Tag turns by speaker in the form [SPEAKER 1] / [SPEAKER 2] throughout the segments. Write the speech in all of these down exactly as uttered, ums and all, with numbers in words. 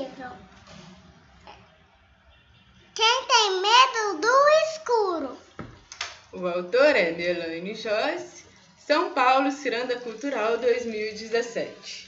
[SPEAKER 1] livro Quem Tem Medo do Escuro.
[SPEAKER 2] O autor é Melanie Joyce, São Paulo, Ciranda Cultural dois mil e dezessete.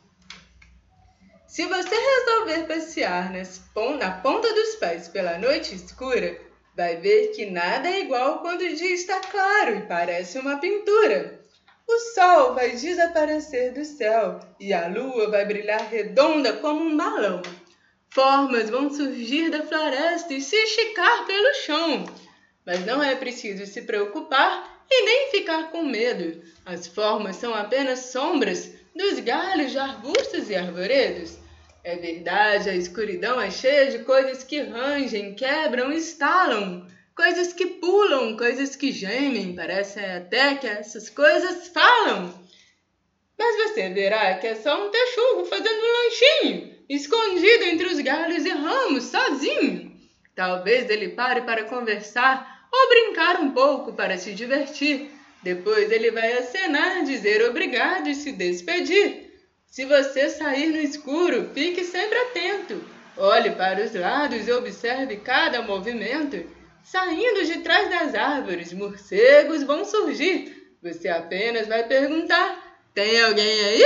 [SPEAKER 2] Se você resolver passear nas, na ponta dos pés pela noite escura, vai ver que nada é igual quando o dia está claro e parece uma pintura. O sol vai desaparecer do céu e a lua vai brilhar redonda como um balão. Formas vão surgir da floresta e se esticar pelo chão. Mas não é preciso se preocupar e nem ficar com medo. As formas são apenas sombras dos galhos de arbustos e arvoredos. É verdade, a escuridão é cheia de coisas que rangem, quebram e estalam. Coisas que pulam, coisas que gemem. Parece até que essas coisas falam. Mas você verá que é só um texugo fazendo um lanchinho, escondido entre os galhos e ramos, sozinho. Talvez ele pare para conversar ou brincar um pouco para se divertir. Depois ele vai acenar, dizer obrigado e se despedir. Se você sair no escuro, fique sempre atento. Olhe para os lados e observe cada movimento. Saindo de trás das árvores, morcegos vão surgir. Você apenas vai perguntar: tem alguém aí?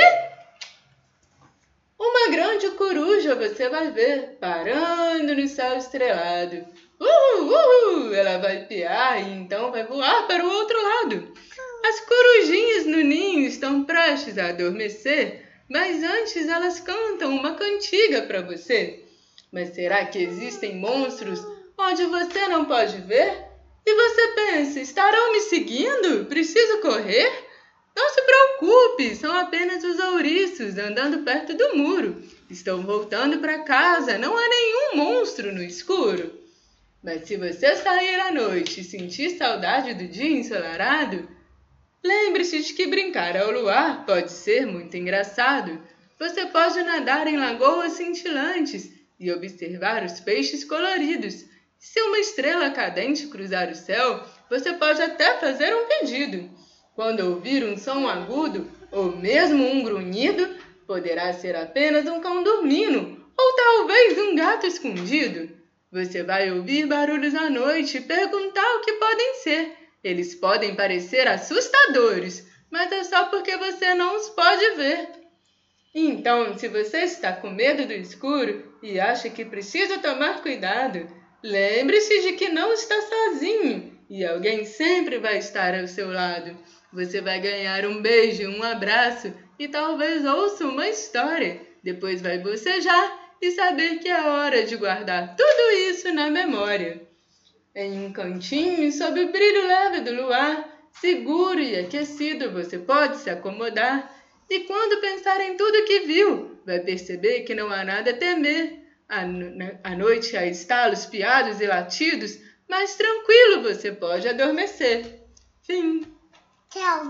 [SPEAKER 2] Uma grande coruja você vai ver, parando no céu estrelado. Uhul, uhul! Ela vai piar e então vai voar para o outro lado. As corujinhas no ninho estão prestes a adormecer, mas antes elas cantam uma cantiga para você. Mas será que existem monstros onde você não pode ver? E você pensa, estarão me seguindo? Preciso correr? Não se preocupe, são apenas os ouriços andando perto do muro. Estão voltando para casa, não há nenhum monstro no escuro. Mas se você sair à noite e sentir saudade do dia ensolarado, lembre-se de que brincar ao luar pode ser muito engraçado. Você pode nadar em lagoas cintilantes e observar os peixes coloridos. Se uma estrela cadente cruzar o céu, você pode até fazer um pedido. Quando ouvir um som agudo ou mesmo um grunhido, poderá ser apenas um cão dormindo ou talvez um gato escondido. Você vai ouvir barulhos à noite e perguntar o que podem ser. Eles podem parecer assustadores, mas é só porque você não os pode ver. Então, se você está com medo do escuro e acha que precisa tomar cuidado, lembre-se de que não está sozinho e alguém sempre vai estar ao seu lado. Você vai ganhar um beijo, um abraço e talvez ouça uma história. Depois vai bocejar e saber que é hora de guardar tudo isso na memória. Em um cantinho, sob o brilho leve do luar, seguro e aquecido, você pode se acomodar. E quando pensar em tudo que viu, vai perceber que não há nada a temer. À noite há estalos, piados e latidos, mas tranquilo você pode adormecer. Fim.
[SPEAKER 1] Tchau.